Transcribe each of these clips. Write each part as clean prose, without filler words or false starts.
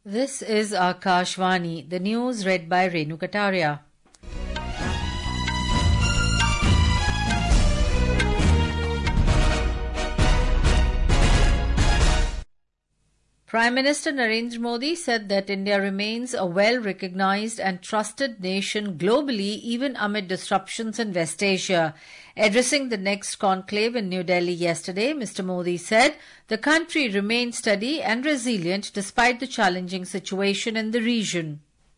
This is Akashvani, the news read by Renu Kataria. Prime Minister Narendra Modi said that India remains a well-recognized and trusted nation globally, even amid disruptions in West Asia. Addressing the next conclave in New Delhi yesterday, Mr. Modi said the country remains steady and resilient despite the challenging situation in the region.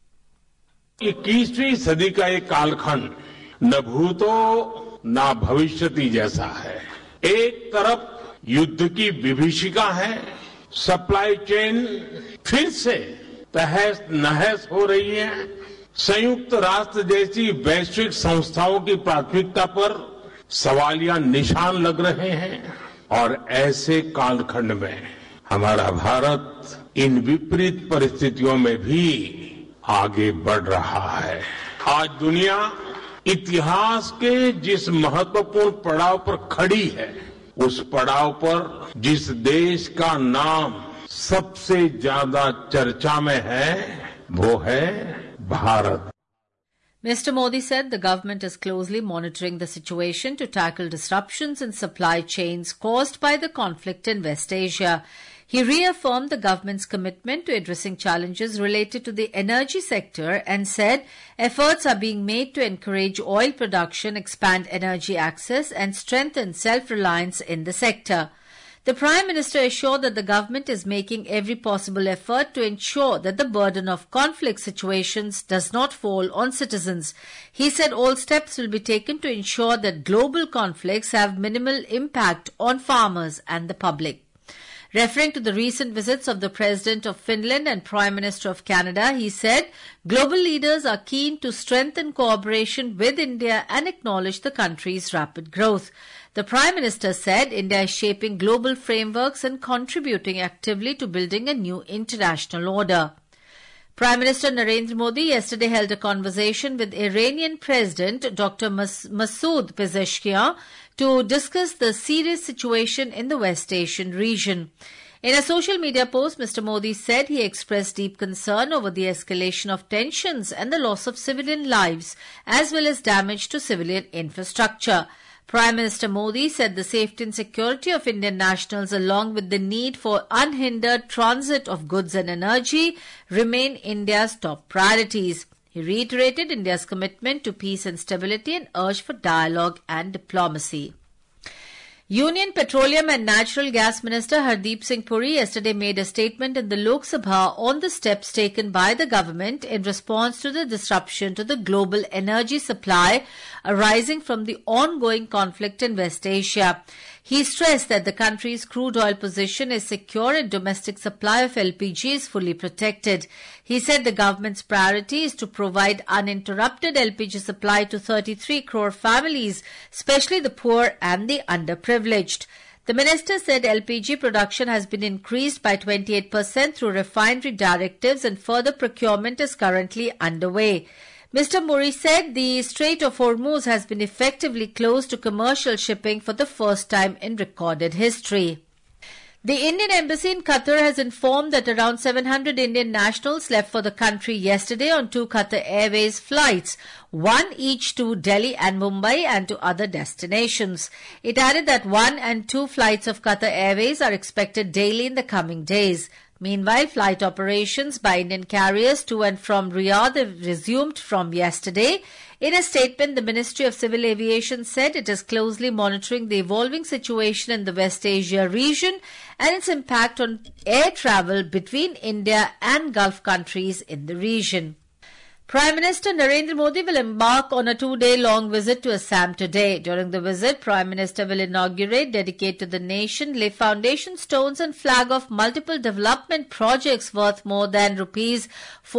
21वीं सदी का एक कालखंड न भूतो न भविष्यति जैसा है। एक तरफ युद्ध की विभीषिका है, सप्लाई चेन फिर से तहस नहस हो रही है, संयुक्त राष्ट्र जैसी वैश्विक संस्थाओं की प्राथमिकता पर सवालिया निशान लग रहे हैं और ऐसे कालखंड में हमारा भारत इन विपरीत परिस्थितियों में भी आगे बढ़ रहा है। आज दुनिया इतिहास के जिस महत्वपूर्ण पड़ाव पर खड़ी है, उस पड़ाव पर जिस देश का नाम सबसे ज्यादा चर्चा में है, वो है Bharat. Mr. Modi said the government is closely monitoring the situation to tackle disruptions in supply chains caused by the conflict in West Asia. He reaffirmed the government's commitment to addressing challenges related to the energy sector and said efforts are being made to encourage oil production, expand energy access and strengthen self-reliance in the sector. The Prime Minister assured that the government is making every possible effort to ensure that the burden of conflict situations does not fall on citizens. He said all steps will be taken to ensure that global conflicts have minimal impact on farmers and the public. Referring to the recent visits of the President of Finland and Prime Minister of Canada, he said global leaders are keen to strengthen cooperation with India and acknowledge the country's rapid growth. The Prime Minister said India is shaping global frameworks and contributing actively to building a new international order. Prime Minister Narendra Modi yesterday held a conversation with Iranian President Dr. Masoud Pezeshkian to discuss the serious situation in the West Asian region. In a social media post, Mr. Modi said he expressed deep concern over the escalation of tensions and the loss of civilian lives, as well as damage to civilian infrastructure. Prime Minister Modi said the safety and security of Indian nationals, along with the need for unhindered transit of goods and energy, remain India's top priorities. He reiterated India's commitment to peace and stability and urged for dialogue and diplomacy. Union Petroleum and Natural Gas Minister Hardeep Singh Puri yesterday made a statement in the Lok Sabha on the steps taken by the government in response to the disruption to the global energy supply arising from the ongoing conflict in West Asia. He stressed that the country's crude oil position is secure and domestic supply of LPG is fully protected. He said the government's priority is to provide uninterrupted LPG supply to 33 crore families, especially the poor and the underprivileged. The minister said LPG production has been increased by 28% through refinery directives and further procurement is currently underway. Mr. Puri said the Strait of Hormuz has been effectively closed to commercial shipping for the first time in recorded history. The Indian Embassy in Qatar has informed that around 700 Indian nationals left for the country yesterday on 2 Qatar Airways flights, one each to Delhi and Mumbai and to other destinations. It added that 1 and 2 flights of Qatar Airways are expected daily in the coming days. Meanwhile, flight operations by Indian carriers to and from Riyadh have resumed from yesterday. In a statement, the Ministry of Civil Aviation said it is closely monitoring the evolving situation in the West Asia region and its impact on air travel between India and Gulf countries in the region. Prime Minister Narendra Modi will embark on a 2-day-long visit to Assam today. During the visit, Prime Minister will inaugurate, dedicate to the nation, lay foundation stones and flag off multiple development projects worth more than rupees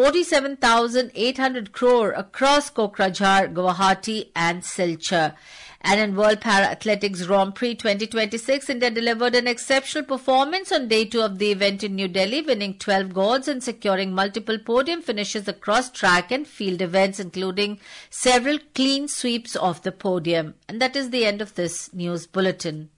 47,800 crore across Kokrajhar, Guwahati and Silchar. And in World Para Athletics Grand Prix 2026, India delivered an exceptional performance on day 2 of the event in New Delhi, winning 12 golds and securing multiple podium finishes across track and field events, including several clean sweeps off the podium. And that is the end of this news bulletin.